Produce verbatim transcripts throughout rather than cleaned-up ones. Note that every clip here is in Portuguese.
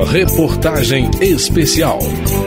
Reportagem especial.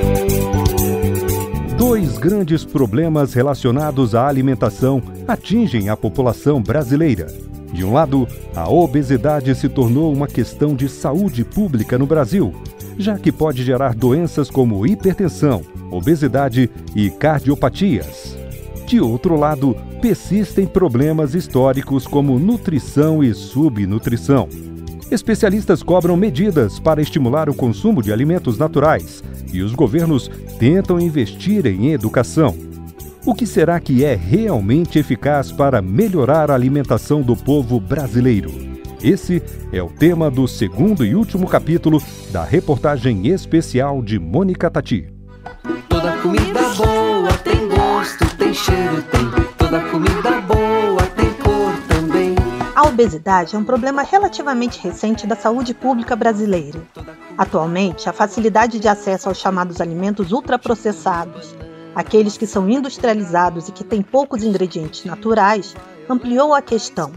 Dois grandes problemas relacionados à alimentação atingem a população brasileira. De um lado, a obesidade se tornou uma questão de saúde pública no Brasil, já que pode gerar doenças como hipertensão, obesidade e cardiopatias. De outro lado, persistem problemas históricos como nutrição e subnutrição. Especialistas cobram medidas para estimular o consumo de alimentos naturais e os governos tentam investir em educação. O que será que é realmente eficaz para melhorar a alimentação do povo brasileiro? Esse é o tema do segundo e último capítulo da reportagem especial de Mônica Tati. Toda comida boa tem gosto, tem cheiro, tem. Toda comida boa tem cor também. A obesidade é um problema relativamente recente da saúde pública brasileira. Atualmente, a facilidade de acesso aos chamados alimentos ultraprocessados, aqueles que são industrializados e que têm poucos ingredientes naturais, ampliou a questão.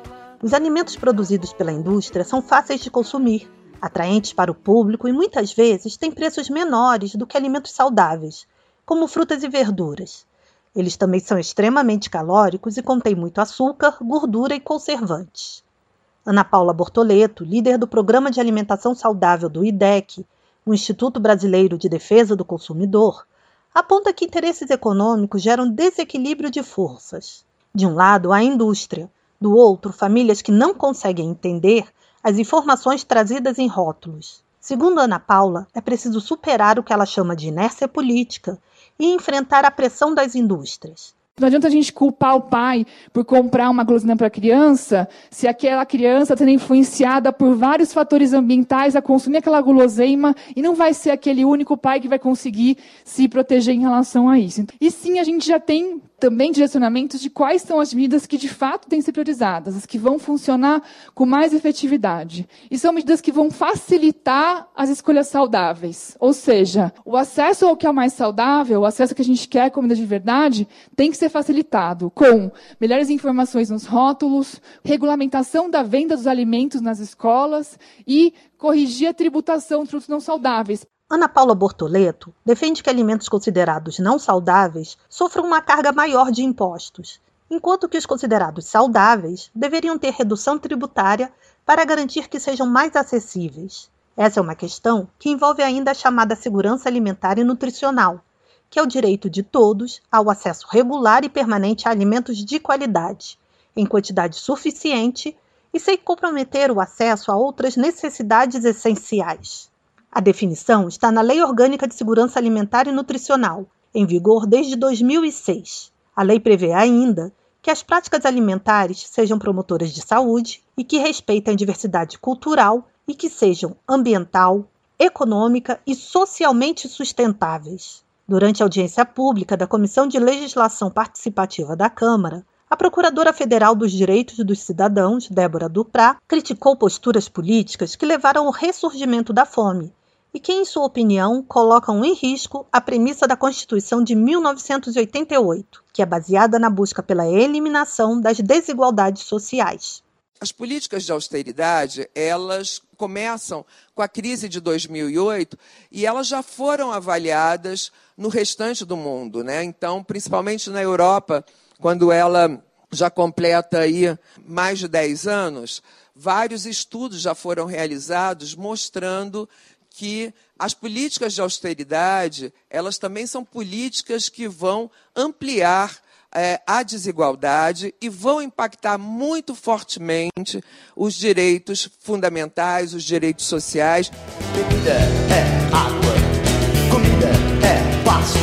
Os alimentos produzidos pela indústria são fáceis de consumir, atraentes para o público e muitas vezes têm preços menores do que alimentos saudáveis, como frutas e verduras. Eles também são extremamente calóricos e contêm muito açúcar, gordura e conservantes. Ana Paula Bortoleto, líder do Programa de Alimentação Saudável do I D E C, o Instituto Brasileiro de Defesa do Consumidor, aponta que interesses econômicos geram desequilíbrio de forças. De um lado, a indústria, do outro, famílias que não conseguem entender as informações trazidas em rótulos. Segundo Ana Paula, é preciso superar o que ela chama de inércia política e enfrentar a pressão das indústrias. Não adianta a gente culpar o pai por comprar uma guloseima para a criança, se aquela criança está sendo influenciada por vários fatores ambientais a consumir aquela guloseima e não vai ser aquele único pai que vai conseguir se proteger em relação a isso. E sim, a gente já tem também direcionamentos de quais são as medidas que de fato têm que ser priorizadas, as que vão funcionar com mais efetividade. E são medidas que vão facilitar as escolhas saudáveis. Ou seja, o acesso ao que é o mais saudável, o acesso que a gente quer à comida de verdade, tem que ser facilitado com melhores informações nos rótulos, regulamentação da venda dos alimentos nas escolas e corrigir a tributação de produtos não saudáveis. Ana Paula Bortoleto defende que alimentos considerados não saudáveis sofram uma carga maior de impostos, enquanto que os considerados saudáveis deveriam ter redução tributária para garantir que sejam mais acessíveis. Essa é uma questão que envolve ainda a chamada segurança alimentar e nutricional, que é o direito de todos ao acesso regular e permanente a alimentos de qualidade, em quantidade suficiente e sem comprometer o acesso a outras necessidades essenciais. A definição está na Lei Orgânica de Segurança Alimentar e Nutricional, em vigor desde dois mil e seis. A lei prevê ainda que as práticas alimentares sejam promotoras de saúde e que respeitem a diversidade cultural e que sejam ambiental, econômica e socialmente sustentáveis. Durante a audiência pública da Comissão de Legislação Participativa da Câmara, a Procuradora Federal dos Direitos dos Cidadãos, Débora Duprá, criticou posturas políticas que levaram ao ressurgimento da fome e que, em sua opinião, colocam em risco a premissa da Constituição de mil novecentos e oitenta e oito, que é baseada na busca pela eliminação das desigualdades sociais. As políticas de austeridade, elas começam com a crise de dois mil e oito e elas já foram avaliadas no restante do mundo, né? Então, principalmente na Europa, quando ela já completa aí mais de dez anos, vários estudos já foram realizados mostrando que as políticas de austeridade, elas também são políticas que vão ampliar é, a desigualdade e vão impactar muito fortemente os direitos fundamentais, os direitos sociais. Bebida é água, comida é pasto.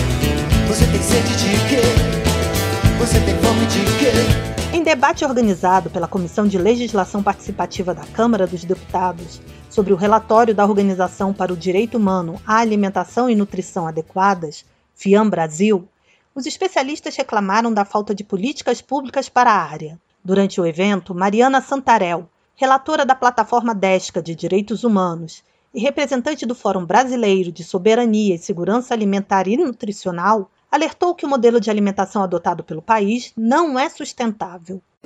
Você tem sede de quê? Você tem fome de quê? Em debate organizado pela Comissão de Legislação Participativa da Câmara dos Deputados sobre o relatório da Organização para o Direito Humano à Alimentação e Nutrição Adequadas, FIAM Brasil, os especialistas reclamaram da falta de políticas públicas para a área. Durante o evento, Mariana Santarel, relatora da plataforma DESCA de Direitos Humanos e representante do Fórum Brasileiro de Soberania e Segurança Alimentar e Nutricional, alertou que o modelo de alimentação adotado pelo país não é sustentável.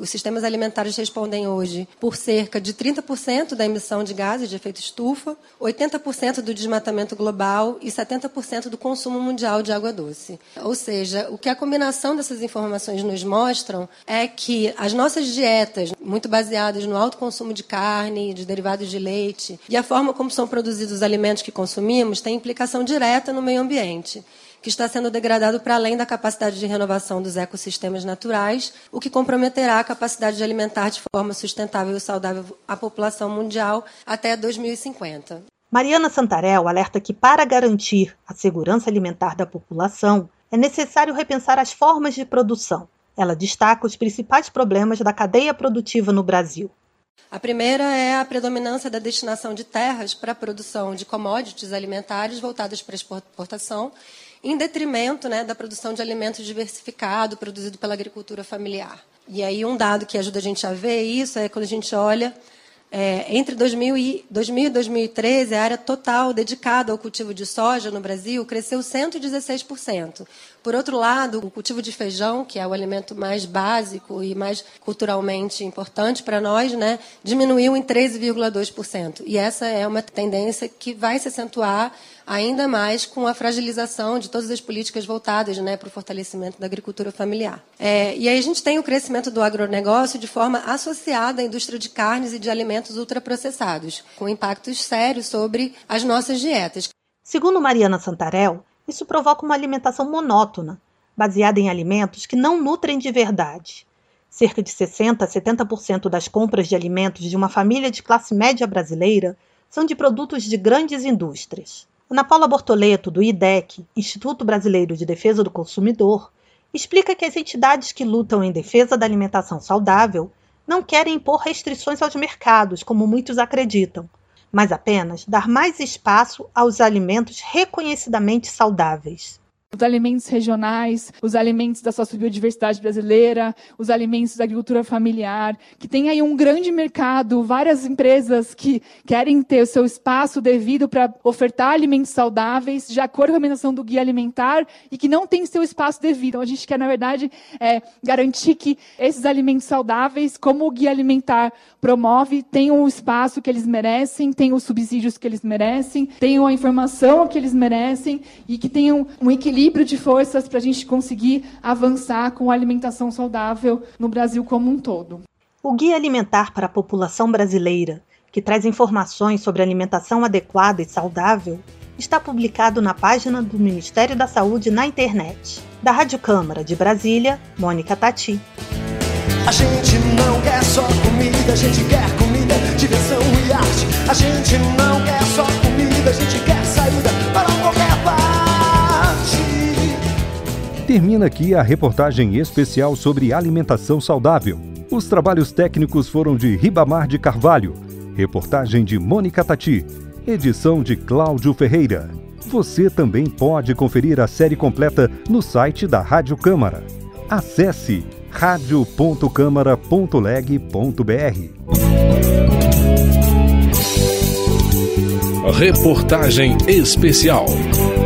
Os sistemas alimentares respondem hoje por cerca de trinta por cento da emissão de gases de efeito estufa, oitenta por cento do desmatamento global e setenta por cento do consumo mundial de água doce. Ou seja, o que a combinação dessas informações nos mostram é que as nossas dietas, muito baseadas no alto consumo de carne, de derivados de leite, e a forma como são produzidos os alimentos que consumimos, tem implicação direta no meio ambiente, que está sendo degradado para além da capacidade de renovação dos ecossistemas naturais, o que comprometerá a capacidade de alimentar de forma sustentável e saudável a população mundial até dois mil e cinquenta. Mariana Santarell alerta que, para garantir a segurança alimentar da população, é necessário repensar as formas de produção. Ela destaca os principais problemas da cadeia produtiva no Brasil. A primeira é a predominância da destinação de terras para a produção de commodities alimentares voltadas para a exportação, em detrimento, né, da produção de alimentos diversificado, produzido pela agricultura familiar. E aí um dado que ajuda a gente a ver isso é quando a gente olha, é, entre dois mil e dois mil e treze, a área total dedicada ao cultivo de soja no Brasil cresceu cento e dezesseis por cento. Por outro lado, o cultivo de feijão, que é o alimento mais básico e mais culturalmente importante para nós, né, diminuiu em treze vírgula dois por cento. E essa é uma tendência que vai se acentuar ainda mais com a fragilização de todas as políticas voltadas, né, para o fortalecimento da agricultura familiar. É, e aí a gente tem o crescimento do agronegócio de forma associada à indústria de carnes e de alimentos ultraprocessados, com impactos sérios sobre as nossas dietas. Segundo Mariana Santarell, isso provoca uma alimentação monótona, baseada em alimentos que não nutrem de verdade. Cerca de sessenta a setenta por cento das compras de alimentos de uma família de classe média brasileira são de produtos de grandes indústrias. Ana Paula Bortoleto, do I D E C, Instituto Brasileiro de Defesa do Consumidor, explica que as entidades que lutam em defesa da alimentação saudável não querem impor restrições aos mercados, como muitos acreditam, mas apenas dar mais espaço aos alimentos reconhecidamente saudáveis. Os alimentos regionais, os alimentos da sociobiodiversidade brasileira, os alimentos da agricultura familiar, que tem aí um grande mercado, várias empresas que querem ter o seu espaço devido para ofertar alimentos saudáveis, de acordo com a recomendação do Guia Alimentar, e que não tem seu espaço devido. Então, a gente quer, na verdade, é, garantir que esses alimentos saudáveis, como o Guia Alimentar promove, tenham o espaço que eles merecem, tenham os subsídios que eles merecem, tenham a informação que eles merecem e que tenham um equilíbrio de forças para a gente conseguir avançar com a alimentação saudável no Brasil como um todo. O Guia Alimentar para a População Brasileira, que traz informações sobre alimentação adequada e saudável, está publicado na página do Ministério da Saúde na internet. Da Rádio Câmara de Brasília, Mônica Tati. A gente não quer só comida, a gente quer comida, diversão e arte. A gente não quer só comida, a gente quer saída para qualquer parte. Termina aqui a reportagem especial sobre alimentação saudável. Os trabalhos técnicos foram de Ribamar de Carvalho, reportagem de Mônica Tati, edição de Cláudio Ferreira. Você também pode conferir a série completa no site da Rádio Câmara. Acesse radio ponto câmara ponto leg ponto br. Reportagem especial.